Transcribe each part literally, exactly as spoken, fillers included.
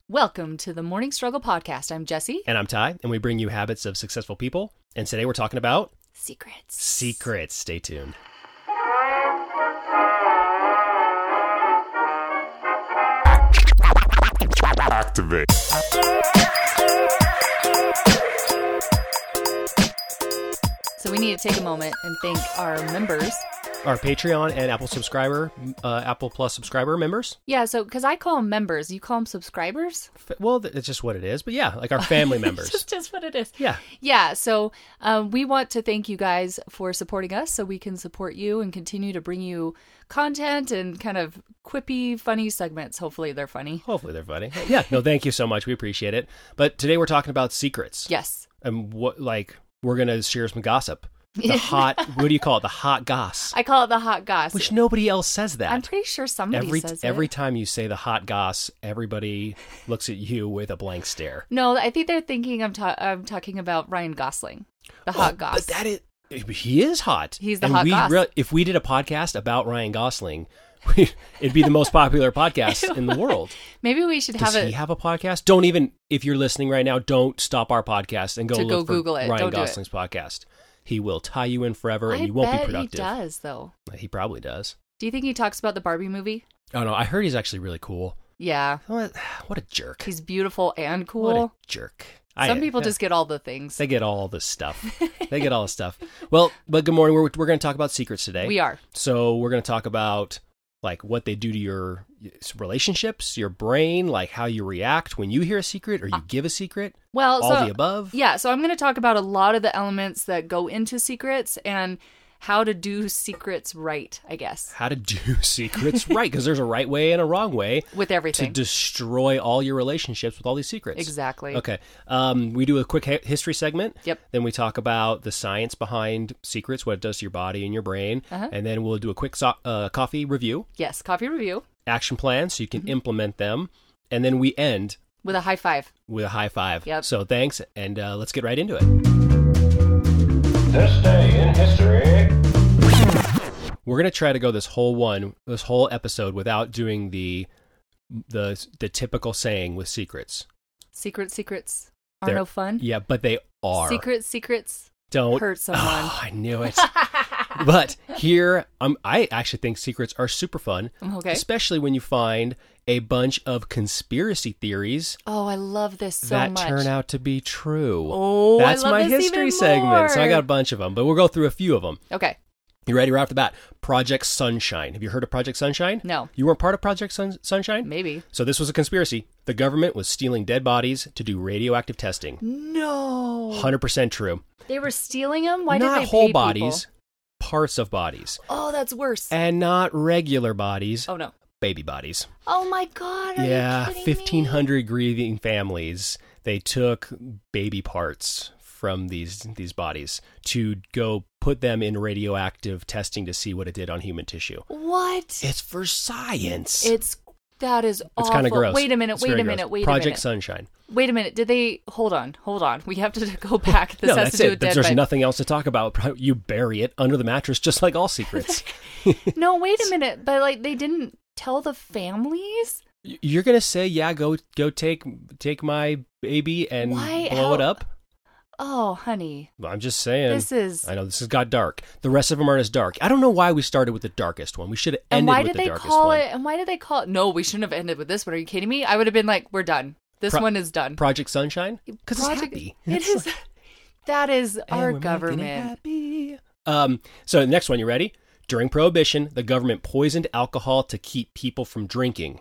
Welcome to the Morning Struggle Podcast. I'm Jesse. And I'm Ty, and we bring you habits of successful people. And today we're talking about... Secrets. Secrets. Stay tuned. Activate. So we need to take a moment and thank our members. Our Patreon and Apple subscriber, uh, Apple Plus subscriber members. Yeah, so because I call them members, you call them subscribers? F- Well, it's just what it is. But yeah, like our family members. It's just what it is. Yeah. Yeah, so um, we want to thank you guys for supporting us so we can support you and continue to bring you content and kind of quippy, funny segments. Hopefully they're funny. Hopefully they're funny. Yeah, no, thank you so much. We appreciate it. But today we're talking about secrets. Yes. And what, like, we're going to share some gossip. The hot, what do you call it? The hot goss. I call it the hot goss. Which nobody else says that. I'm pretty sure somebody every, says it. Every time you say the hot goss, everybody looks at you with a blank stare. No, I think they're tithinking I'm, ta- I'm talking about Ryan Gosling, the hot oh, goss. But that is, he is hot. He's the and hot we goss. Re- if we did a podcast about Ryan Gosling, we, it'd be the most popular podcast in the world. Maybe we should Does have he it. have a podcast? Don't even, if you're listening right now, don't stop our podcast and go To look go for Google it. Ryan Don't do it. Gosling's podcast. He will tie you in forever and I you won't bet be productive. he does, though. He probably does. Do you think he talks about the Barbie movie? Oh, no, I heard he's actually really cool. Yeah. What, what a jerk. He's beautiful and cool. What a jerk. Some I- people yeah. just get all the things. They get all the stuff. They get all the stuff. Well, but good morning. We're, we're going to talk about secrets today. We are. So we're going to talk about like what they do to your relationships, your brain, like how you react when you hear a secret or you give a secret. Well, all so, the above. Yeah, so I'm going to talk about a lot of the elements that go into secrets and how to do secrets right, I guess. How to do secrets right, because there's a right way and a wrong way With everything. to destroy all your relationships with all these secrets. Exactly. Okay. Um, we do a quick hi- history segment. Yep. Then we talk about the science behind secrets, what it does to your body and your brain. Uh-huh. And then we'll do a quick so- uh, coffee review, Yes, coffee review action plan, so you Mm-hmm. can implement them. And then we end with a high five. with a high five. Yep. So thanks, and uh, let's get right into it. This day in history. We're gonna try to go this whole one, this whole episode, without doing the the the typical saying with secrets. Secret secrets are They're- no fun. Yeah, but they are. Secret secrets Don't hurt someone. Oh, I knew it. But here, um, I actually think secrets are super fun, Okay. especially when you find a bunch of conspiracy theories Oh, I love this so that much. turn out to be true. Oh, That's I love my this history even segment. So I more. got a bunch of them, but we'll go through a few of them. Okay. You ready right off the bat? Project Sunshine. Have you heard of Project Sunshine? No. You weren't part of Project Sun- Sunshine? Maybe. So this was a conspiracy. The government was stealing dead bodies to do radioactive testing. No. one hundred percent true. They were stealing them? Why not did they whole pay bodies, people? parts of bodies. Oh, that's worse. And not regular bodies, Oh, no. baby bodies. Oh, my God. Are Yeah, you kidding fifteen me? hundred grieving families. They took baby parts from these these bodies to go put them in radioactive testing to see what it did on human tissue. What? It's for science. It's that is It's awful. kind of gross. Wait a minute. It's Wait very a minute. gross. Wait Project a minute. Sunshine. Wait a minute. Did they hold on? Hold on. We have to go back. This no, has that's to do it. with dead There's body. nothing else to talk about. You bury it under the mattress, just like all secrets. No, wait a minute. But like, they didn't tell the families. You're gonna say, yeah, go go take take my baby and Why? blow How- it up? Oh, honey, Well, I'm just saying. this is. I know this has got dark. The rest of them aren't as dark. I don't know why we started with the darkest one. We should have And ended why with did the they darkest call one. it? And why did they call it? No, we shouldn't have ended with this one. Are you kidding me? I would have been like, we're done. This Pro- one is done. Project Sunshine? Because it's Project- happy. It It's is. like, That is "And our we're making it government. happy." Um. So the next one, you ready? During Prohibition, the government poisoned alcohol to keep people from drinking.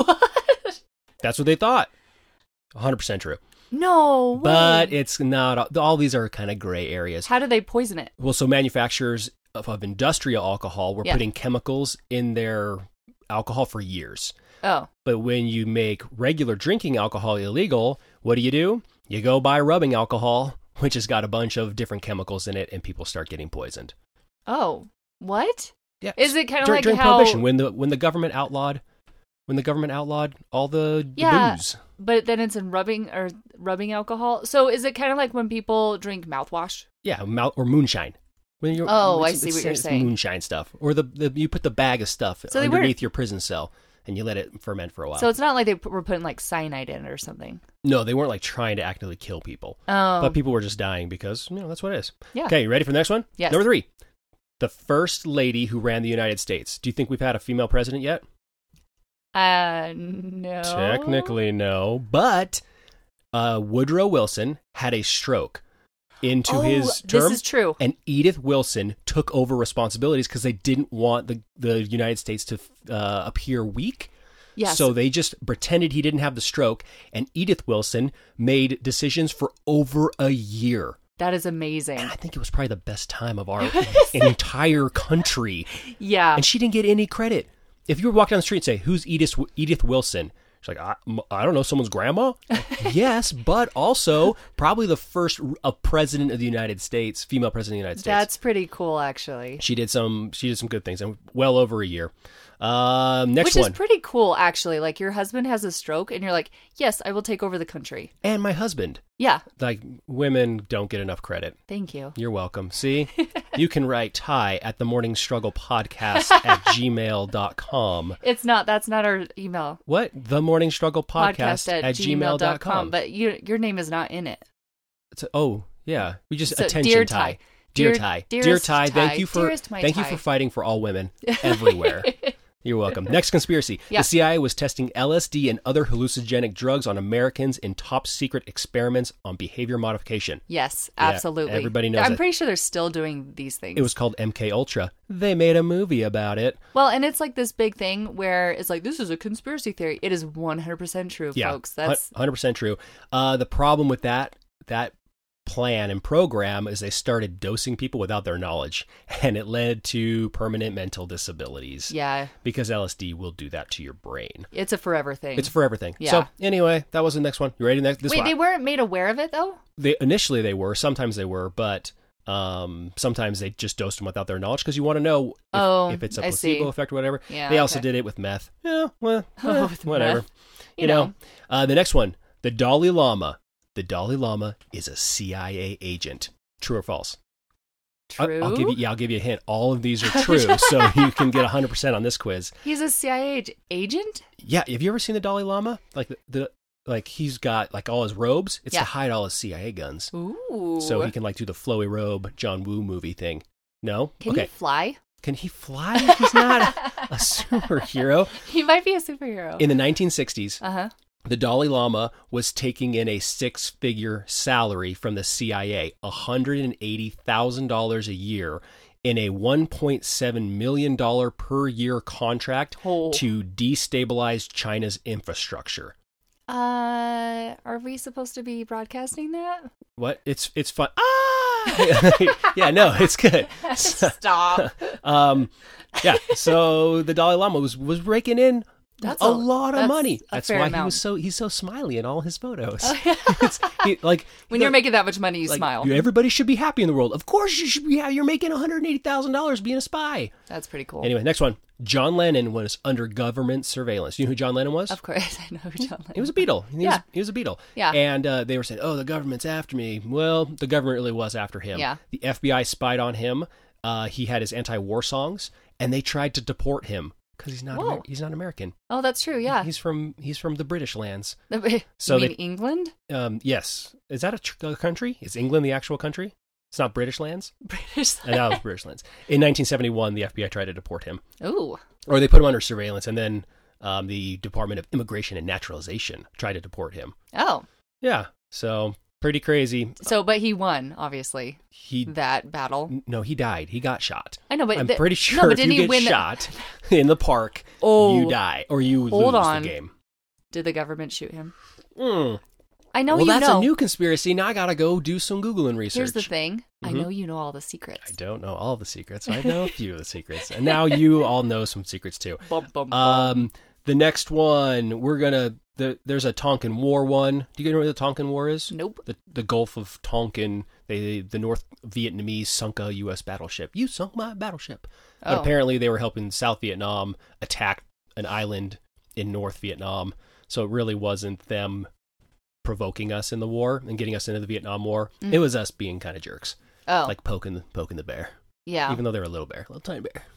What? That's what they thought. one hundred percent true. No. But way. it's not. All these are kind of gray areas. How did they poison it? Well, so manufacturers of, of industrial alcohol were Yeah. putting chemicals in their alcohol for years. Oh. But when you make regular drinking alcohol illegal, what do you do? You go buy rubbing alcohol, which has got a bunch of different chemicals in it, and people start getting poisoned. Oh. What? Yeah. Is it kind of Dur- like during how? Prohibition, when the when the government outlawed when the government outlawed all the, the Yeah. booze. But then it's in rubbing or rubbing alcohol. So is it kind of like when people drink mouthwash? Yeah, mouth or moonshine. When you're, Oh, I it's- see it's- what you're it's saying. Moonshine stuff, or the, the you put the bag of stuff So they weren't- underneath your prison cell. and you let it ferment for a while. So it's not like they p- were putting like cyanide in it or something. No, they weren't like trying to actively kill people. Oh. But people were just dying because, you know, that's what it is. Yeah. Okay, you ready for the next one? Yes. Number three. The first lady who ran the United States. Do you think we've had a female president yet? Uh, no. Technically, no. But uh, Woodrow Wilson had a stroke into oh, his term. This is true. And Edith Wilson took over responsibilities because they didn't want the, the United States to uh, appear weak. Yes. So they just pretended he didn't have the stroke. And Edith Wilson made decisions for over a year. That is amazing. And I think it was probably the best time of our entire country. Yeah. And she didn't get any credit. If you were walking down the street and say, who's Edith, Edith Wilson? She's like, I, I don't know, someone's grandma? Yes, but also probably the first uh, president of the United States, female president of the United States. That's pretty cool, actually. She did some She did some good things, and well over a year. Uh, next Which one. is pretty cool, actually. Like, your husband has a stroke, and you're like, yes, I will take over the country. And my husband. Yeah. Like, women don't get enough credit. Thank you. You're welcome. See? You can write Ty at the Morning Struggle Podcast at gmail dot com. It's not. That's not our email. What? The Morning Struggle Podcast, Podcast at, at gmail dot com. But you, your name is not in it. It's a, oh, yeah. We just, So, attention dear Ty. Ty. Dear Dear- Ty. dearest Dear Ty, Ty. thank you for Dearest my thank you Ty. for fighting for all women everywhere. You're welcome. Next conspiracy. Yeah. The C I A was testing L S D and other hallucinogenic drugs on Americans in top secret experiments on behavior modification. Yes, Yeah, absolutely. everybody knows I'm it. pretty sure they're still doing these things. It was called M K Ultra. They made a movie about it. Well, and it's like this big thing where it's like, this is a conspiracy theory. It is one hundred percent true, Yeah, folks. That's one hundred percent true. Uh, the problem with that that plan and program is they started dosing people without their knowledge, and it led to permanent mental disabilities. yeah, Because L S D will do that to your brain. it's a forever thing. It's for everything. Yeah. So anyway, that was the next one. You ready? Next this Wait, one. they weren't made aware of it though? They initially they were. Sometimes they were, but um, sometimes they just dosed them without their knowledge because you want to know if, Oh, if it's a I placebo see. effect or whatever. Yeah, they also okay. did it with meth. Yeah, well, Oh, eh, with whatever. meth. You, You know. know. Uh, the next one, the Dalai Lama. The Dalai Lama is a C I A agent. True or false? I- True. I'll give you. Yeah, I'll give you a hint. All of these are true, so you can get one hundred percent on this quiz. He's a C I A ag- agent? Yeah, have you ever seen the Dalai Lama? Like the, the like he's got like all his robes. It's Yeah. to hide all his C I A guns, Ooh. so he can like do the flowy robe John Woo movie thing. No, Can okay. he fly? Can he fly? He's not a, a superhero. He might be a superhero. In the nineteen sixties, Uh-huh. the Dalai Lama was taking in a six-figure salary from the C I A, one hundred eighty thousand dollars a year, in a one point seven million dollars per year contract Oh. to destabilize China's infrastructure. Uh, are we supposed to be broadcasting that? What? It's it's fun. Ah! Yeah, no, it's good. Stop. Um, yeah. So the Dalai Lama was was raking in That's a, a- lot of that's money. a That's fair why he amount. was so he's so smiley in all his photos. Oh, yeah. It's, he, like When the- you're making that much money, you like, smile. you- everybody should be happy in the world. Of course, you should be. happy. You're making one hundred eighty thousand dollars being a spy. That's pretty cool. Anyway, next one. John Lennon was under government surveillance. You know who John Lennon was? Of course, I know who John Lennon. He was a Beatle. He, Yeah. was, he was a Beatle. Yeah. And uh, they were saying, oh, the government's after me. Well, the government really was after him. Yeah. The F B I spied on him. Uh, he had his anti-war songs, and they tried to deport him because he's not Whoa. Amer- he's not American. Oh, that's true. Yeah. He's from he's from the British lands. so so you they- mean England? Um, yes. Is that a, tr- a country? Is England the actual country? It's not British lands? British. I know it's British lands. In nineteen seventy-one, the F B I tried to deport him. Ooh. Or they put him under surveillance, and then um, the Department of Immigration and Naturalization tried to deport him. Oh. Yeah, so pretty crazy. So, but he won, obviously, He that battle. no, he died. He got shot. I know, but I'm the- pretty no, sure but if didn't you he get win the- shot in the park, Oh. you die or you Hold lose on. the game. Did the government shoot him? Mm. I know well, you that's know. a new conspiracy. Now I gotta go do some Googling research. Here's the thing. I Mhm. know you know all the secrets. I don't know all the secrets. I know a few of the secrets, and now you all know some secrets too. Bum, bum, bum. Um, the next one we're gonna the, there's a Tonkin War one. Do you know what the Tonkin War is? Nope. The the Gulf of Tonkin. They the North Vietnamese sunk a U S battleship. You sunk my battleship. But Oh. apparently they were helping South Vietnam attack an island in North Vietnam. So it really wasn't them provoking us in the war and getting us into the Vietnam War. Mm. It was us being kind of jerks, Oh. like poking poking the bear. yeah. Even though they're a little bear, a little tiny bear.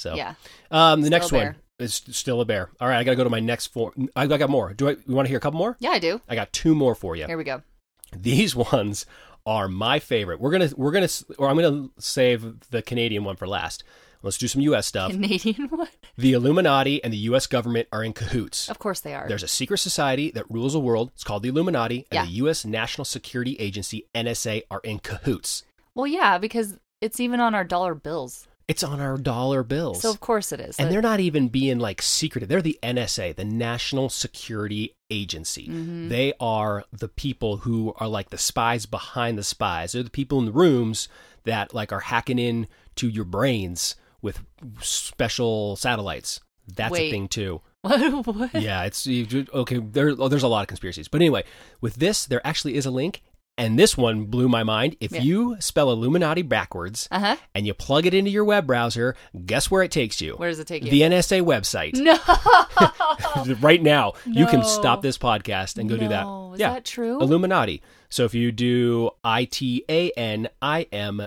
So Yeah. um, the Still next a bear. one is still a bear. All right, I got to go to my next four. I got more. Do I? You want to hear a couple more? Yeah, I do. I got two more for you. Here we go. These ones are my favorite. We're gonna we're gonna or I'm gonna save the Canadian one for last. Let's do some U S stuff. Canadian one? The Illuminati and the U S government are in cahoots. Of course they are. There's a secret society that rules the world. It's called the Illuminati, and Yeah. the U S National Security Agency, N S A, are in cahoots. Well, yeah, because it's even on our dollar bills. It's on our dollar bills. So of course it is. And Like- they're not even being like secretive. They're the N S A, the National Security Agency. Mm-hmm. They are the people who are like the spies behind the spies. They're the people in the rooms that like are hacking in to your brains with special satellites. That's Wait. a thing too. What? What? Yeah, it's you- okay. There, oh, there's a lot of conspiracies, but anyway, with this, there actually is a link, and this one blew my mind. If Yeah. you spell Illuminati backwards Uh-huh. and you plug it into your web browser, guess where it takes you? Where does it take you? The N S A website. No. Right now, you can No. stop this podcast and go do that. No. Is yeah, that true? Illuminati. So if you do I T A N I M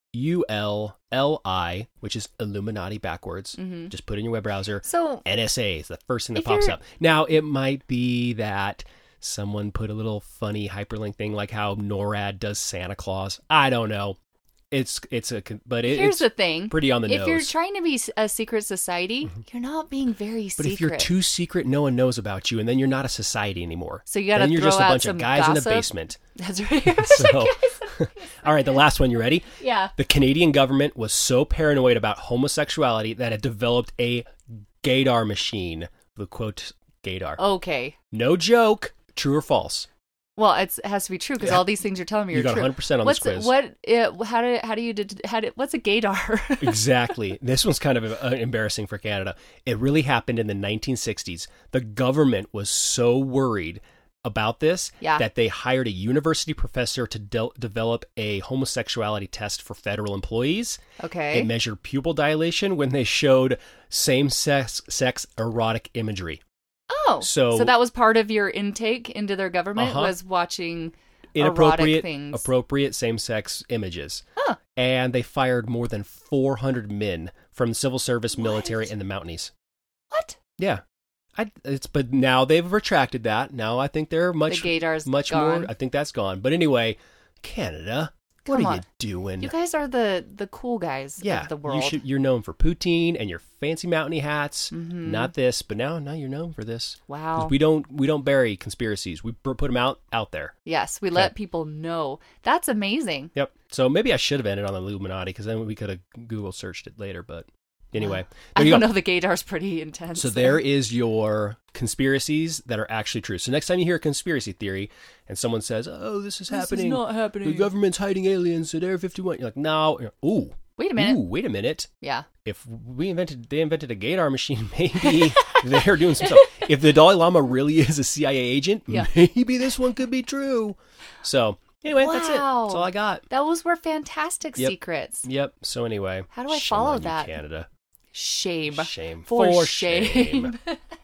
U L L I, which is Illuminati backwards, Mhm. just put it in your web browser. So N S A is the first thing that If pops you're- up. Now, it might be that someone put a little funny hyperlink thing like how NORAD does Santa Claus. I don't know. It's it's a con- but it, here's it's the thing. pretty on the If nose. you're trying to be a secret society, you're not being very but secret. if you're too secret, no one knows about you, and then you're not a society anymore. So you gotta then you're throw just a out bunch some of guys gossip. in a basement. That's right. So, all right, the last one. You ready? Yeah. The Canadian government was so paranoid about homosexuality that it developed a gaydar machine. The quote gaydar. Okay. No joke. True or false? Well, it's, it has to be true because Yeah. all these things you're telling me You are got true. one hundred percent on what's this quiz. what? Uh, how do how do you did how did, what's a gaydar? Exactly. This one's kind of uh, embarrassing for Canada. It really happened in the nineteen sixties. The government was so worried about this Yeah. that they hired a university professor to de- develop a homosexuality test for federal employees. Okay. It measured pupil dilation when they showed same-sex sex erotic imagery. Oh, So- so that was part of your intake into their government Uh-huh. was watching erotic Inappropriate, things. appropriate same-sex images. Huh. And they fired more than four hundred men from the civil service, military, What? and the Mounties. What? Yeah, I, it's but now they've retracted that. Now I think they're much the gaydar's much gone. more. I think that's gone. But anyway, Canada, what Come are on. you doing? You guys are the the cool guys yeah, of the world. you should, you're known for poutine and your fancy mountainy hats. Mhm. Not this, but now now you're known for this. 'Cause Wow. we don't we don't bury conspiracies. We put them out out there. Yes, we let people know. That's amazing. Yep. So maybe I should have ended on the Illuminati because then we could have Google searched it later. But anyway, I there you don't go. know. The gaydar's pretty intense. So there is your conspiracies that are actually true. So next time you hear a conspiracy theory and someone says, "Oh, this is This happening. is not happening. The government's hiding aliens at Area fifty-one." You're like, "No." You're like, Ooh. Wait a minute. Ooh, wait a minute. Yeah. If we invented, they invented a gaydar machine, maybe they're doing some stuff. If the Dalai Lama really is a C I A agent, Yeah. maybe this one could be true. So anyway, that's it. Wow. That's all I got. Those were fantastic Yep. secrets. Yep. So anyway, How do I shame follow on you, that? Canada. Shame. Shame. For, shame. shame.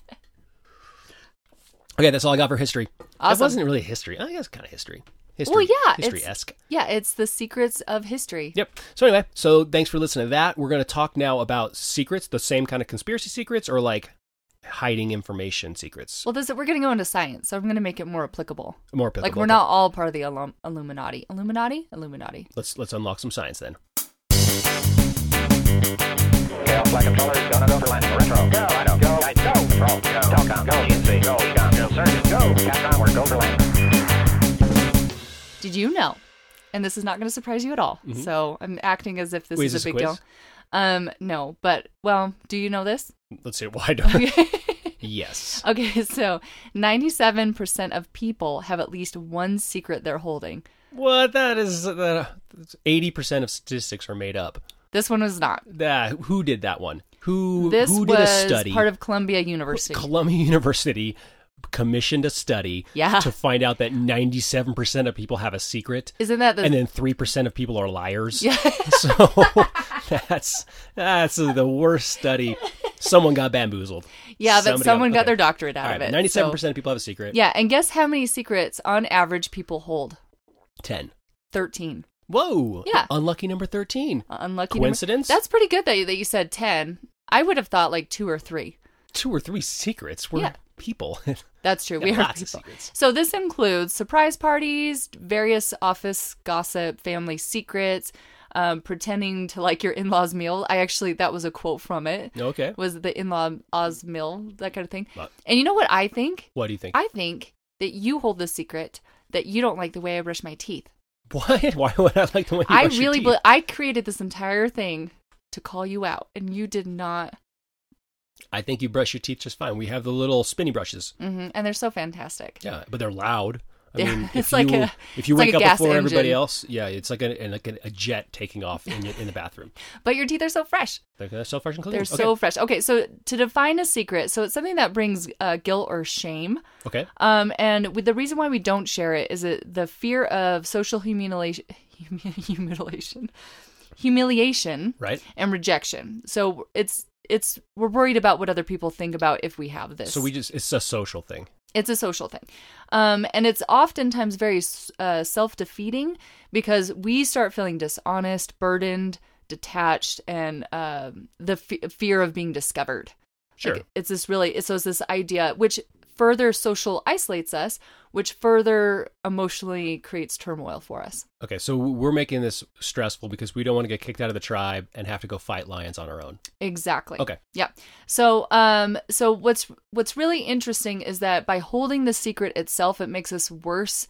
Okay, that's all I got for history. Awesome. It wasn't really history. I guess kind of history. History. Well, yeah, it's- History-esque. Yeah, it's the secrets of history. Yep. So anyway, so thanks for listening to that. We're going to talk now about secrets, the same kind of conspiracy secrets or like hiding information secrets. Well, this we're going to go into science, so I'm going to make it more applicable. More applicable. Like we're Okay. not all part of the Illum- Illuminati. Illuminati? Illuminati. Let's let's unlock some science then. Gale flight controllers, go, no, go for landing. Retro, go, I don't, go, I go, control, go, Telcom, go, G N C, go, Econ, go, Surgeon, go, Capcom, we're go for landing. Did you know? And this is not going to surprise you at all. So I'm acting as if this Wait, is is a this big a quiz? deal. Um, no, but well, do you know this? Let's see. Why don't? Yes. Okay, so ninety-seven percent of people have at least one secret they're holding. What? That is uh, eighty percent of statistics are made up. This one was not. That who did that one? Who This who did was a study? part of Columbia University. Columbia University commissioned a study Yeah. to find out that ninety-seven percent of people have a secret. Isn't that the And then three percent of people are liars. Yeah. So that's that's the worst study. Someone got bamboozled. Yeah, but Somebody someone got okay. their doctorate out All of right, it. ninety-seven percent so- of people have a secret. Yeah, and guess how many secrets on average people hold? ten. thirteen. Whoa. Yeah. Unlucky number thirteen. Uh, Unlucky number- Coincidence? That's pretty good that you, that you said ten. I would have thought like two or three. Two or three secrets. We're Yeah. people. That's true. Got We are lots of people. secrets. So this includes surprise parties, various office gossip, family secrets, um, pretending to like your in-laws meal. I actually, that was a quote from it. Okay. Was the in-laws meal, that kind of thing. What? And you know what I think? What do you think? I think that you hold the secret that you don't like the way I brush my teeth. What? Why would I like the way you I brush your really, teeth? bel I created this entire thing to call you out, and you did not. I think you brush your teeth just fine. We have the little spinny brushes. hmm And they're so fantastic. Yeah, but they're loud. I They're- mean, it's if like you, a- if you it's like wake a up gas before everybody engine. else, yeah, it's like a like a, a jet taking off in, in the bathroom. But your teeth are so fresh. They're so fresh and clean. They're okay. so fresh. Okay, so to define a secret, so it's something that brings uh, guilt or shame. Okay. Um, and with the reason why we don't share it is it the fear of social humiliation, humiliation, humiliation, Right. and rejection. So it's it's we're worried about what other people think about if we have this. So we just it's a social thing. It's a social thing. Um, and it's oftentimes very uh, self-defeating because we start feeling dishonest, burdened, detached, and um the f- fear of being discovered. Sure. Like, it's this really, it's, so it's this idea which further social isolates us, which further emotionally creates turmoil for us. Okay, so we're making this stressful because we don't want to get kicked out of the tribe and have to go fight lions on our own. Exactly. Okay. Yeah. So, um, so what's what's really interesting is that by holding the secret itself, it makes us worse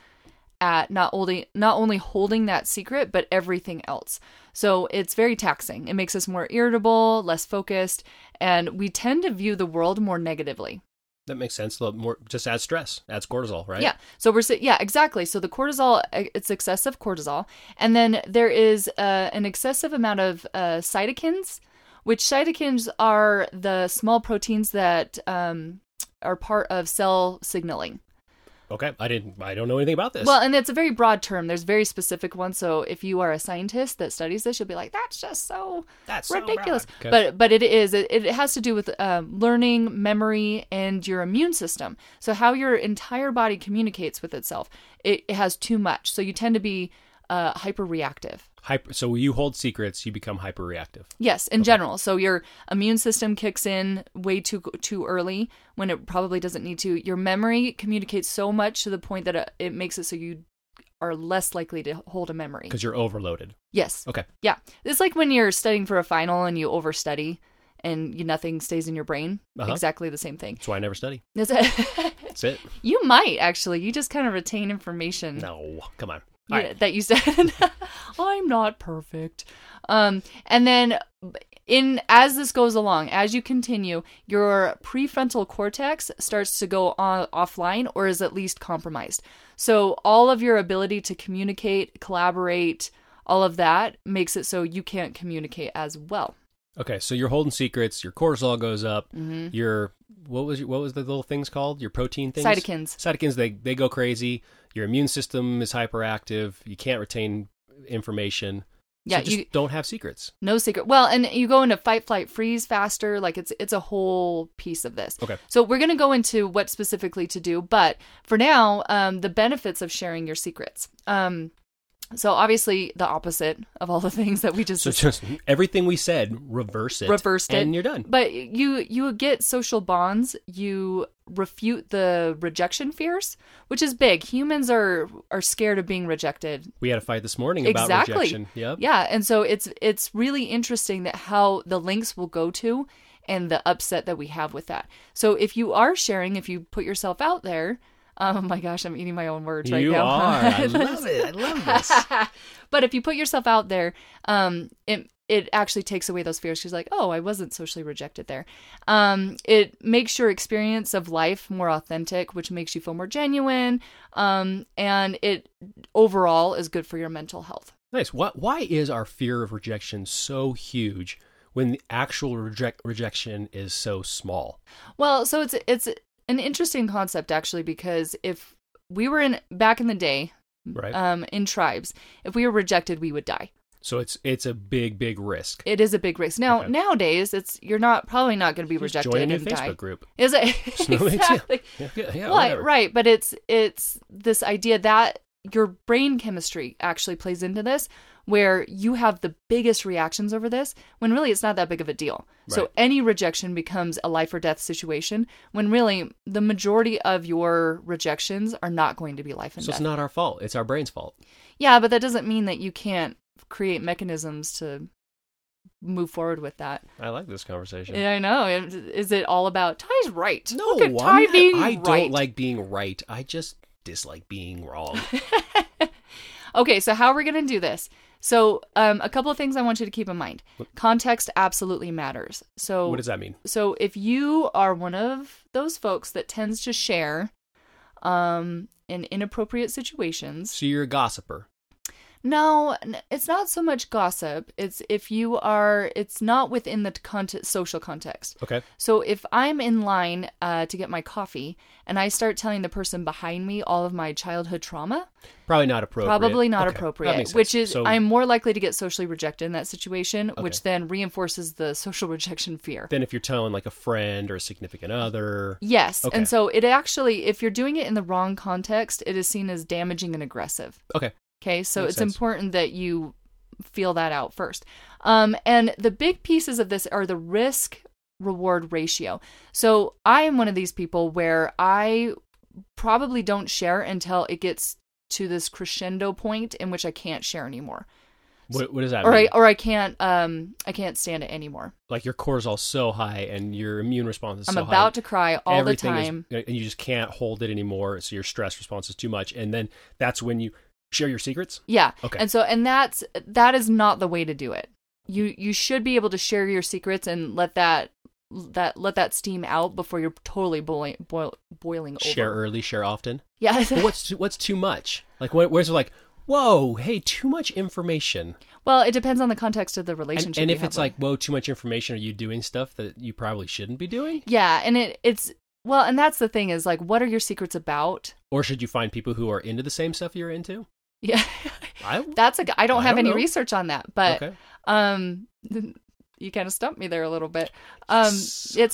at not holding, not only holding that secret, but everything else. So it's very taxing. It makes us more irritable, less focused, and we tend to view the world more negatively. That makes sense. A little more, just adds stress, adds cortisol, right? Yeah. So we're, sa- yeah, exactly. So the cortisol, it's excessive cortisol. And then there is uh, an excessive amount of uh, cytokines, which cytokines are the small proteins that um, are part of cell signaling. Okay, I didn't. I don't know anything about this. Well, and it's a very broad term. There's very specific ones. So if you are a scientist that studies this, you'll be like, "That's just so That's so ridiculous." broad. Okay. But but it is. It, it has to do with um, learning, memory, and your immune system. So how your entire body communicates with itself. It, it has too much. So you tend to be uh, hyper reactive. Hyper, so when you hold secrets, you become hyper reactive. Yes, in general. So your immune system kicks in way too too early when it probably doesn't need to. Your memory communicates so much to the point that it, it makes it so you are less likely to hold a memory. Because you're overloaded. Yes. Okay. Yeah. It's like when you're studying for a final and you overstudy and you, nothing stays in your brain. Uh-huh. Exactly the same thing. That's why I never study. Is it? That's it. You might, actually. You just kind of retain information. No, come on. Yeah, All right. that you said. I'm not perfect. Um, and then in as this goes along, as you continue, your prefrontal cortex starts to go on offline or is at least compromised. So all of your ability to communicate, collaborate, all of that makes it so you can't communicate as well. Okay, so you're holding secrets. Your cortisol goes up. Mm-hmm. Your what was your, what was the little things called? Your protein things. Cytokines. Cytokines. They they go crazy. Your immune system is hyperactive. You can't retain information. Yeah, so just you don't have secrets. no secret. Well, and you go into fight, flight, freeze faster. Like it's it's a whole piece of this. Okay. So we're going to go into what specifically to do, but for now, um, the benefits of sharing your secrets. Um, so obviously the opposite of all the things that we just So just everything we said, reverse it. Reversed it. and you're done. But you you get social bonds. You refute the rejection fears, which is big. Humans are are scared of being rejected. We had a fight this morning about Exactly. rejection. Yep. Yeah, and so it's it's really interesting that how the links will go to and the upset that we have with that. So if you are sharing, if you put yourself out there, oh my gosh, I'm eating my own words right You now. are. I love it. I love this. But if you put yourself out there, um, it it actually takes away those fears. She's like, oh, I wasn't socially rejected there. Um, it makes your experience of life more authentic, which makes you feel more genuine. Um, and it overall is good for your mental health. Nice. Why, why is our fear of rejection so huge when the actual reject, rejection is so small? Well, so it's it's an interesting concept actually, because if we were in back in the day, Right. um, in tribes, if we were rejected, we would die. So it's it's a big, big risk. It is a big risk. Now, Okay. nowadays, it's you're not probably not going to be Just rejected join a new and Facebook die. group. Is it no big deal. exactly? Yeah, yeah, yeah, Right, whatever. right. But it's it's this idea that your brain chemistry actually plays into this, where you have the biggest reactions over this when really it's not that big of a deal. Right. So any rejection becomes a life or death situation when really the majority of your rejections are not going to be life and so death. So it's not our fault. It's our brain's fault. Yeah, but that doesn't mean that you can't create mechanisms to move forward with that. I like this conversation. Yeah, I know. Is it all about Ty's right? No, Look at Ty I'm, being I right. don't like being right. I just dislike being wrong. Okay, so how are we going to do this? So um, a couple of things I want you to keep in mind. Context absolutely matters. So what does that mean? So if you are one of those folks that tends to share um, in inappropriate situations. So you're a gossiper. No, it's not so much gossip. It's if you are, it's not within the context, social context. Okay. So if I'm in line uh, to get my coffee and I start telling the person behind me all of my childhood trauma. Probably not appropriate. Probably not okay. appropriate. Which is, so, I'm more likely to get socially rejected in that situation, okay. which then reinforces the social rejection fear. Then if you're telling like a friend or a significant other. Yes. Okay. And so it actually, if you're doing it in the wrong context, it is seen as damaging and aggressive. Okay. Okay, so Makes it's sense. important that you feel that out first. Um, and the big pieces of this are the risk reward ratio. So I am one of these people where I probably don't share until it gets to this crescendo point in which I can't share anymore. What, what does that or mean? I, or I can't um I can't stand it anymore. Like your cortisol's so high and your immune response is I'm so high. I'm about to cry all Everything the time. Is, and you just can't hold it anymore, so your stress response is too much. And then that's when you share your secrets? Yeah. Okay. And so and that's that is not the way to do it. You you should be able to share your secrets and let that that let that steam out before you're totally boiling boil, boiling over. Share early, share often. Yeah. But what's too, what's too much? Like what, where's it like, whoa, hey, too much information. Well, it depends on the context of the relationship. And, and you if have it's with. like, whoa, too much information, are you doing stuff that you probably shouldn't be doing? Yeah, and it it's well, and that's the thing is like, what are your secrets about? Or should you find people who are into the same stuff you're into? Yeah, I, that's a. I don't I have don't any know. research on that, but Okay. um, you kind of stumped me there a little bit. Um, it's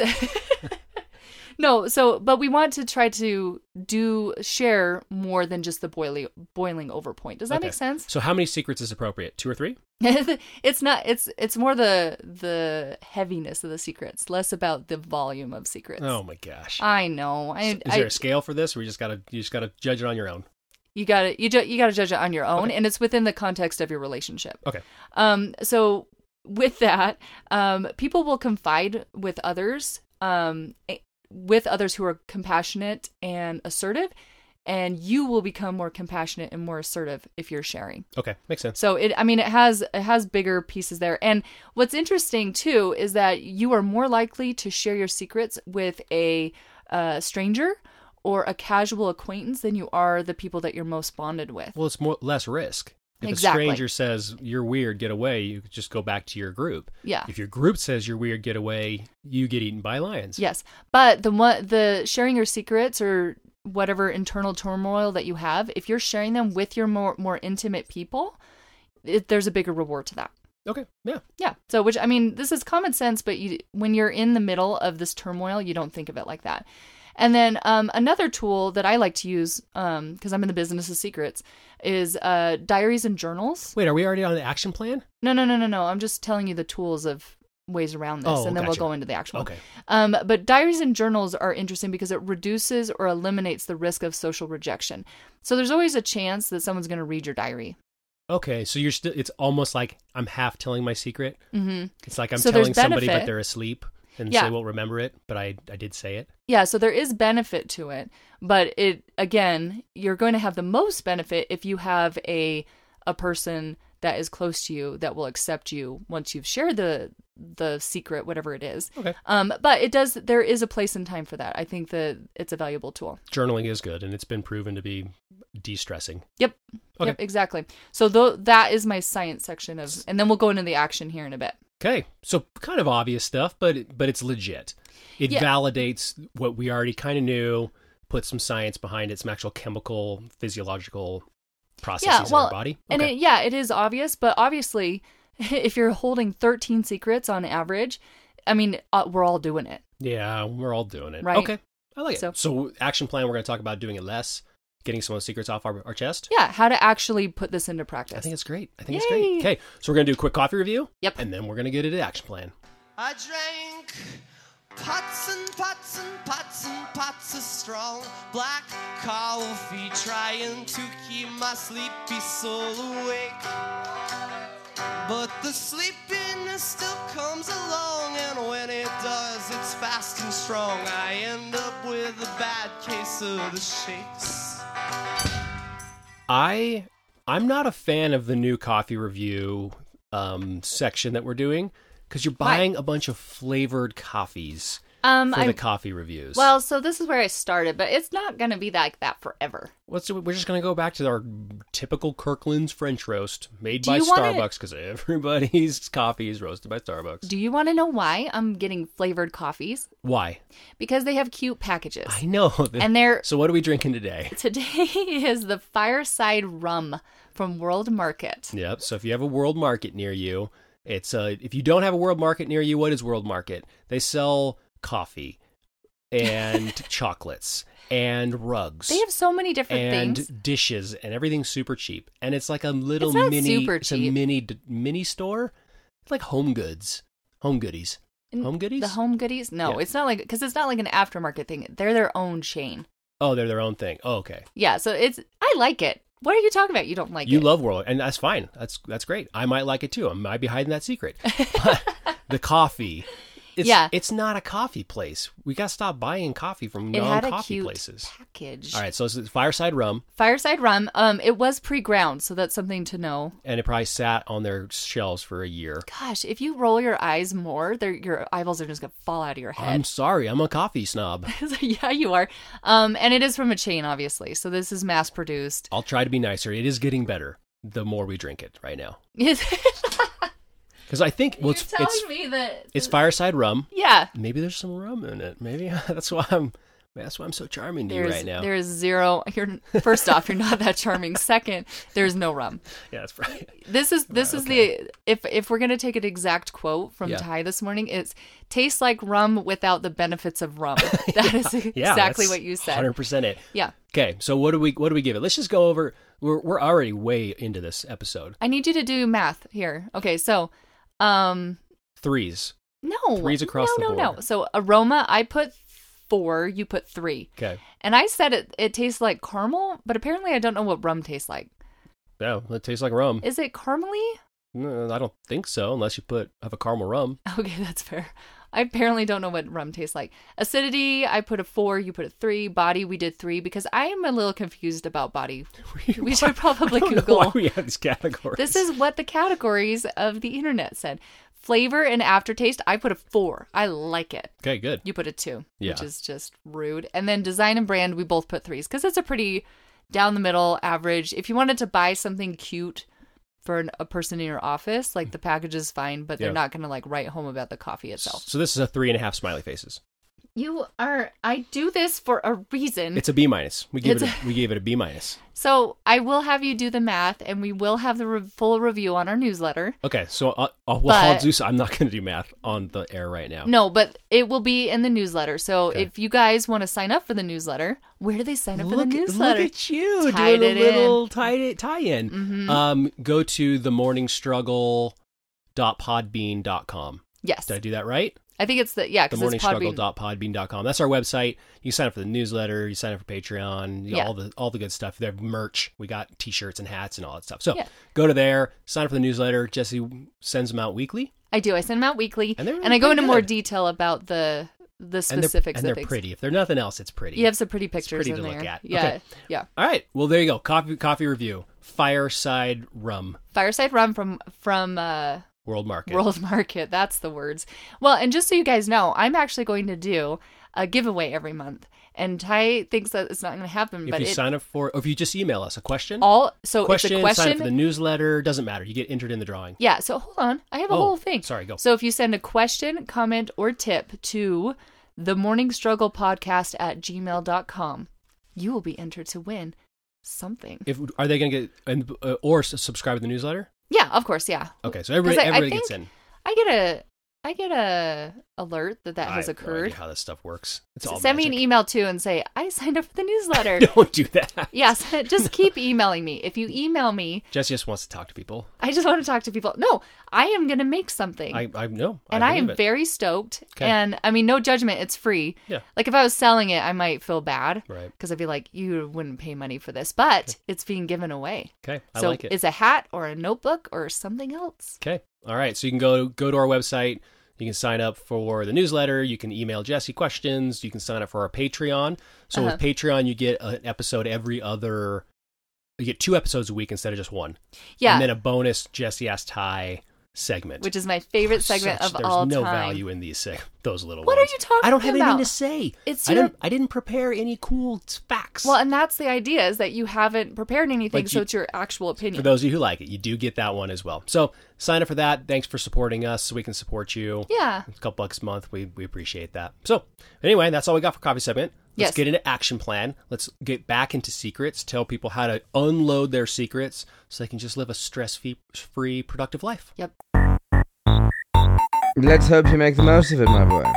no, so but we want to try to do share more than just the boiling boiling over point. Does that Okay. make sense? So how many secrets is appropriate? Two or three? It's not. It's it's more the the heaviness of the secrets, less about the volume of secrets. Oh my gosh. I know. I, is I there a scale for this, or you just gotta you just gotta judge it on your own? You got to you, ju- you got to judge it on your own, Okay. and it's within the context of your relationship. Okay. Um. So with that, um, people will confide with others, um, eh, with others who are compassionate and assertive, and you will become more compassionate and more assertive if you're sharing. Okay, makes sense. So it, I mean, it has it has bigger pieces there. And what's interesting too is that you are more likely to share your secrets with a uh, stranger or a casual acquaintance than you are the people that you're most bonded with. Well, it's more less risk. If Exactly. a stranger says you're weird, get away, you could just go back to your group. Yeah. If your group says you're weird, get away, you get eaten by lions. Yes. But the one the sharing your secrets or whatever internal turmoil that you have, if you're sharing them with your more more intimate people, it, there's a bigger reward to that. Okay. Yeah. Yeah. So, which, I mean, this is common sense, but you, when you're in the middle of this turmoil, you don't think of it like that. And then um, another tool that I like to use, um, because I'm in the business of secrets, is uh, diaries and journals. Wait, are we already on the action plan? No, no, no, no, no. I'm just telling you the tools of ways around this, Oh, and then gotcha. we'll go into the actual. Okay. Um, but diaries and journals are interesting because it reduces or eliminates the risk of social rejection. So there's always a chance that someone's going to read your diary. Okay, so you're still. It's almost like I'm half telling my secret. Mm-hmm. It's like I'm So there's telling somebody, benefit. but they're asleep, and Yeah. so they won't remember it. But I, I did say it. Yeah, so there is benefit to it, but it again, you're going to have the most benefit if you have a a person that is close to you that will accept you once you've shared the the secret, whatever it is. Okay. Um, but it does. There is a place and time for that. I think that it's a valuable tool. Journaling is good, and it's been proven to be de-stressing. Yep. Okay. Yep. Exactly. So th- that is my science section of, and then we'll go into the action here in a bit. Okay, so kind of obvious stuff, but it, but it's legit. It Yeah. validates what we already kind of knew, puts some science behind it, some actual chemical, physiological processes Yeah, well, in our body. And Okay. it, yeah, it is obvious, but obviously, if you're holding thirteen secrets on average, I mean, uh, we're all doing it. yeah, we're all doing it. Right. Okay, I like it. So- So, action plan, we're going to talk about doing it less. getting some of those secrets off our, our chest. Yeah, how to actually put this into practice. I think it's great. I think Yay. it's great. Okay, so we're going to do a quick coffee review. Yep. And then we're going to get into the action plan. I drank pots and pots and pots and pots of strong black coffee, trying to keep my sleepy soul awake. But the sleepiness still comes along, and when it does, it's fast and strong. I end up with a bad case of the shakes. I I'm not a fan of the new coffee review um, section that we're doing because you're buying Why? a bunch of flavored coffees Um, for I the coffee reviews. well, so this is where I started, but it's not going to be like that forever. What's we're just gonna go back to our typical Kirkland's French roast made Do by you wanna- Starbucks because everybody's coffee is roasted by Starbucks. Do you want to know why I'm getting flavored coffees? Why? Because they have cute packages. I know. And they're So what are we drinking today? today is the Fireside Rum from World Market. Yep. So if you have a World Market near you, it's uh if you don't have a World Market near you, what is World Market? They sell coffee and chocolates and rugs. They have so many different and things. dishes and everything's super cheap. And it's like a little It's not mini super it's a cheap. mini d- mini store. It's like home goods. Home goodies. And Home goodies? The home goodies? No, Yeah. it's not like because it's not like an aftermarket thing. They're their own chain. Oh, they're their own thing. Oh, okay. Yeah, so it's I like it. What are you talking about? You don't like You it? love World, and that's fine. That's that's great. I might like it too. I might be hiding that secret. But the coffee, it's, Yeah. it's not a coffee place. We got to stop buying coffee from It had a non-coffee cute places. package. All right, so it's Fireside Rum, Fireside Rum. Um, it was pre-ground, so that's something to know. and it probably sat on their shelves for a year. Gosh, if you roll your eyes more, they're- your eyeballs are just gonna fall out of your I'm head. sorry, I'm a coffee snob. Yeah, you are. Um, and it is from a chain, obviously. So this is mass produced. I'll try to be nicer. It is getting better the more we drink it right now. Is Because I think well, You're it's telling it's, me that? it's Fireside Rum. Yeah. Maybe there's some rum in it. Maybe that's why I'm that's why I'm so charming to you There's right now. there is zero. You're first off, you're not that charming. Second, there's no rum. Yeah, that's right. This is this is the if if we're gonna take an exact quote from Yeah. Ty this morning, it's tastes like rum without the benefits of rum. That is Yeah, exactly that's what you said. one hundred percent it. Yeah. Okay, so what do we what do we give it? Let's just go over. We're we're already way into this episode. I need you to do math here. Okay, so um Threes. no Threes across no, the no, board. No. So aroma, I put four, you put three. Okay. And I said it it tastes like caramel, but apparently I don't know what rum tastes like. Yeah, it tastes like rum. Is it caramely? No, I don't think so, unless you put have a caramel rum. Okay, that's fair. I apparently don't know what rum tastes like. Acidity, I put a four, you put a three. Body, we did three because I am a little confused about body. We should probably I don't know Google. why we have these categories. This is what the categories of the internet said. Flavor and aftertaste, I put a four. I like it. okay. Good. You put a two, Yeah. which is just rude. And then design and brand, we both put threes because it's a pretty down the middle average. If you wanted to buy something cute for an, a person in your office, like the package is fine, but they're Yeah. not going to like write home about the coffee itself. So this is a three and a half smiley faces. You are. I do this for a reason. It's a B minus. We gave It's it. A, we gave it a B minus. So I will have you do the math, and we will have the re- full review on our newsletter. Okay. So I'll, I'll, well, I'll But- do. So I'm not going to do math on the air right now. No, but it will be in the newsletter. So Okay. if you guys want to sign up for the newsletter, where do they sign up for Look, the at- newsletter? look at you Tied doing a it in. little tie tie in. Mhm. Um, go to the morning struggle dot podbean dot com. Yes, Did I do that right? I think it's the yeah the because morning it's struggle Podbean. dot podbean dot com. That's our website. You sign up for the newsletter. You sign up for Patreon. You know, Yeah. all the all the good stuff. They have merch. We got T-shirts and hats and all that stuff. So Yeah. go to there. Sign up for the newsletter. Jesse sends them out weekly. I do. I send them out weekly, And they're and I go pretty into more good. detail about the the And they're, specifics and they're of things. pretty. If they're nothing else, it's pretty. You have some pretty pictures pretty in to there. look at. Yeah, Okay. yeah. All right. Well, there you go. Coffee coffee review. Fireside Rum. Fireside Rum from from uh, World Market. World Market. That's the words. Well, and just so you guys know, I'm actually going to do a giveaway every month, and Ty thinks that it's not going to happen, If but you it sign up for, or if you just email us a question, all so question, it's a sign up question. for the newsletter. Doesn't matter. You get entered in the drawing. Yeah, so hold on. I have a Oh, whole thing. sorry, go. So if you send a question, comment, or tip to the morning struggle podcast at gmail dot com, you will be entered to win something. If are they going to get and uh, or s- subscribe to the newsletter? Yeah, of course, yeah. Okay, so everybody 'Cause I- I everybody think- gets in. I get a I get a alert that that I has have no occurred. idea how this stuff works. It's all Send me an magic. email too and say I signed up for the newsletter. Don't do that. Yes, just keep emailing me. If you email me, Jesse just wants to talk to people. I just want to talk to people. No, I am going to make something. I I know. and I, am believe it. very stoked. Okay. And I mean, no judgment. It's free. Yeah. Like if I was selling it, I might feel bad. Right. Because I'd be like, you wouldn't pay money for this, but it's being given away. Okay. I so like it. it's a hat or a notebook or something else. Okay. All right. So you can go go to our website. You can sign up for the newsletter. You can email Jesse questions. You can sign up for our Patreon. So Uh-huh. with Patreon, you get an episode every other. You get two episodes a week instead of just one. Yeah. And then a bonus Jesse Asked Ty segment. Which is my favorite segment Such- of there's all no time. value in these seg- those little What ones. are you talking I don't have about? anything to say. It's I your- didn't. I didn't prepare any cool facts. Well, and that's the idea is that you haven't prepared anything, But so you- it's your actual For opinion. those of you who like it, you do get that one as well. So sign up for that. Thanks for supporting us so we can support you. Yeah. A couple bucks a month. We, we appreciate that. So anyway, that's all we got for coffee segment. Let's Yes. get into action plan. Let's get back into secrets. Tell people how to unload their secrets so they can just live a stress-free, productive life. Yep. Let's hope you make the most of it, my boy.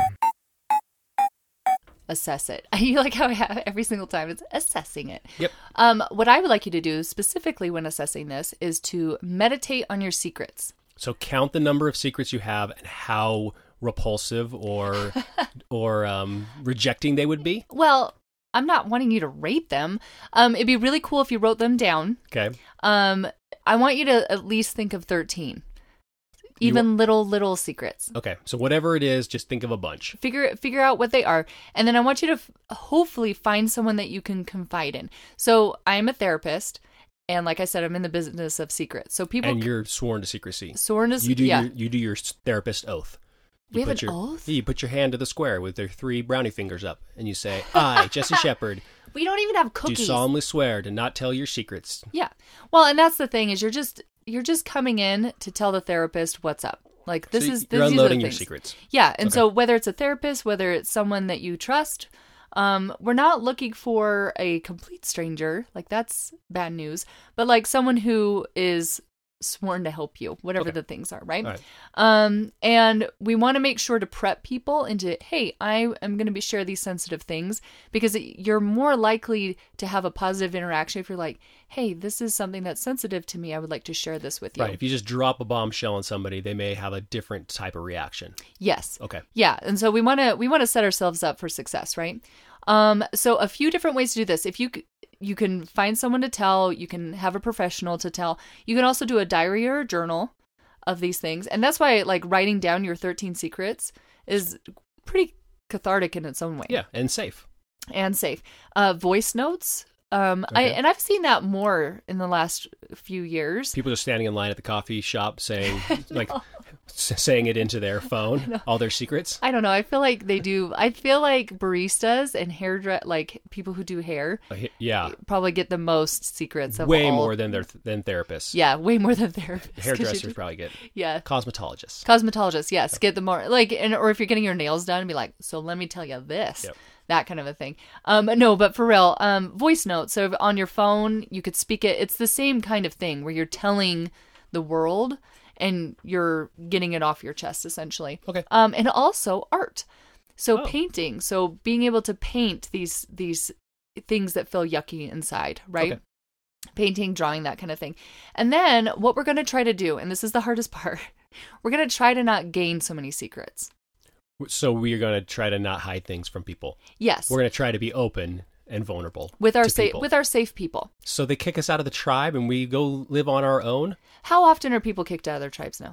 Assess it. You like how I have every single time it's assessing it. Yep. Um, what I would like you to do specifically when assessing this is to meditate on your secrets. So count the number of secrets you have and how repulsive or or um, rejecting they would be. Well, I'm not wanting you to rate them. Um, it'd be really cool if you wrote them down. Okay. Um, I want you to at least think of thirteen. Even little, little secrets. Okay. So whatever it is, just think of a bunch. Figure figure out what they are. And then I want you to f- hopefully find someone that you can confide in. So I'm a therapist. And like I said, I'm in the business of secrets. So people... And you're sworn to secrecy. sworn to... You do yeah. your you do your therapist oath. You We have put an your, oath? Yeah, you put your hand to the square with their three brownie fingers up, and you say, "I, Jesse Shepard, We don't even have do cookies. solemnly swear to not tell your secrets." Yeah. Well, and that's the thing is you're just you're just coming in to tell the therapist what's up. Like this So is you're these are the unloading your things. secrets. Yeah, and Okay. so whether it's a therapist, whether it's someone that you trust, um, we're not looking for a complete stranger. Like that's bad news. But like someone who is sworn to help you, whatever Okay. the things are, right? All right. Um, and we want to make sure to prep people into, hey, I am going to be share these sensitive things because you're more likely to have a positive interaction if you're like, hey, this is something that's sensitive to me. I would like to share this with you. Right. If you just drop a bombshell on somebody, they may have a different type of reaction. Yes. Okay. Yeah, and so we want to we want to set ourselves up for success, right? Um, so a few different ways to do this. If you c- you can find someone to tell, you can have a professional to tell. You can also do a diary or a journal of these things, and that's why like writing down your thirteen secrets is pretty cathartic in its own way. Yeah, and safe. And safe. Uh, voice notes. Um, I Okay. and I've seen that more in the last few years. People just standing in line at the coffee shop saying, like, s- saying it into their phone, all their secrets. I don't know. I feel like they do. I feel like baristas and hairdress, like people who do hair, Uh, hi- Yeah, probably get the most secrets of way all. more than their than therapists. Yeah, way more than therapists. 'cause you Hairdressers do- probably get Yeah. cosmetologists. Cosmetologists, yes, get the more like, and or if you're getting your nails done, be like, so let me tell you this, Yep. that kind of a thing. Um, no, but for real, um, voice notes. So on your phone, you could speak it. It's the same kind of thing where you're telling the world and you're getting it off your chest, essentially. Okay. Um, and also art. So Oh. painting. So being able to paint these these things that feel yucky inside, right? Okay. Painting, drawing, that kind of thing. And then what we're going to try to do, and this is the hardest part, we're going to try to not gain so many secrets. So we are going to try to not hide things from people. Yes. We're going to try to be open and vulnerable with our to safe people. with our safe people. So they kick us out of the tribe and we go live on our own. How often are people kicked out of their tribes now?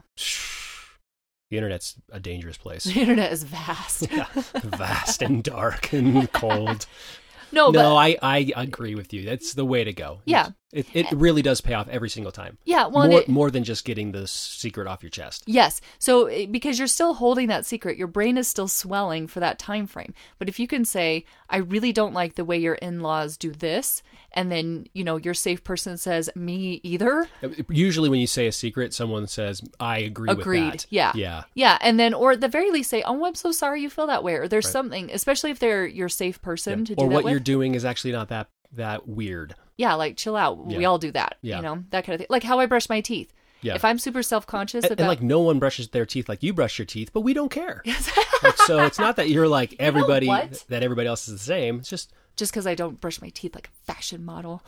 The internet's a dangerous place. The internet is vast. Yeah, vast and dark and cold. No, but no, I, I agree with you. That's the way to go. Yeah. It, it really does pay off every single time. yeah, well, more, it- more than just getting the secret off your chest. yes. So it- because you're still holding that secret, your brain is still swelling for that time frame. But if you can say, I really don't like the way your in-laws do this, and then, you know, your safe person says, me either. Usually when you say a secret, someone says, I agree Agreed. with that. Yeah. Yeah. Yeah. And then, or at the very least say, oh, I'm so sorry you feel that way. Or there's something, especially if they're your safe person to do Or that what with. you're doing is actually not that that weird. Yeah, like chill out. We Yeah. all do that. Yeah. You know, that kind of thing. Like how I brush my teeth. Yeah. If I'm super self-conscious And, about and like no one brushes their teeth like you brush your teeth, but we don't care. Like, so it's not that you're like everybody, what? that everybody else is the same. It's just, just because I don't brush my teeth like a fashion model.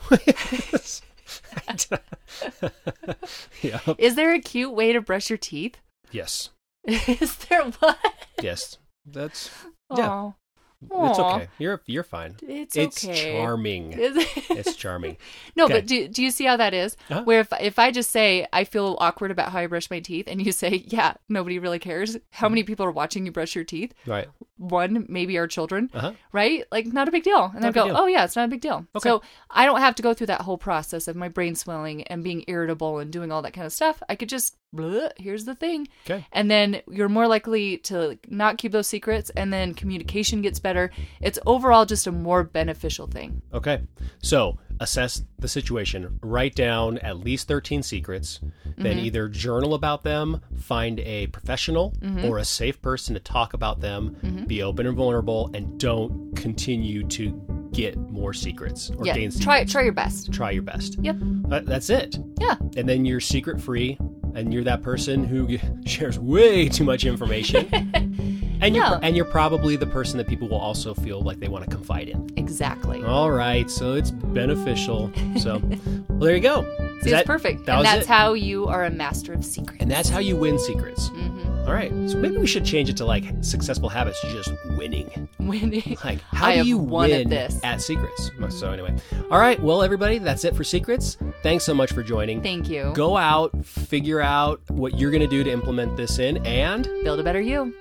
yeah. Is there a cute way to brush your teeth? Yes. Is there what? Yes. That's, yeah. Aw. It's Aw. okay. You're you're fine. It's It's okay. charming. Is it? It's charming. No, Okay. but do do you see how that is? Uh-huh. Where if if I just say I feel awkward about how I brush my teeth, and you say, yeah, nobody really cares. How many people are watching you brush your teeth? Right. One, maybe our children, Uh-huh. right? Like, not a big deal. And Not I a go, big deal. oh yeah, it's not a big deal. Okay. So I don't have to go through that whole process of my brain swelling and being irritable and doing all that kind of stuff. I could just, bleh, here's the thing. Okay. And then you're more likely to not keep those secrets, and then communication gets better. It's overall just a more beneficial thing. Okay. So assess the situation. Write down at least thirteen secrets. Then Mm-hmm. either journal about them, find a professional Mm-hmm. or a safe person to talk about them, be open and vulnerable, and don't continue to get more secrets or Yeah, gain secrets. try try your best. Try your best. Yep. Uh, that's it. Yeah. And then you're secret free, and you're that person who shares way too much information. And you're, Yeah. and you're probably the person that people will also feel like they want to confide in. Exactly. All right, so it's beneficial. So, well, there you go. Is See, that- it's perfect. That and was that's it. how you are a master of secrets. And that's how you win secrets. Mm-hmm. All right, so maybe we should change it to like successful habits, just winning. Winning. Like, how I do have you won at win this. at secrets? So anyway, all right, well, everybody, that's it for secrets. Thanks so much for joining. Thank you. Go out, figure out what you're going to do to implement this in, and Build a better you.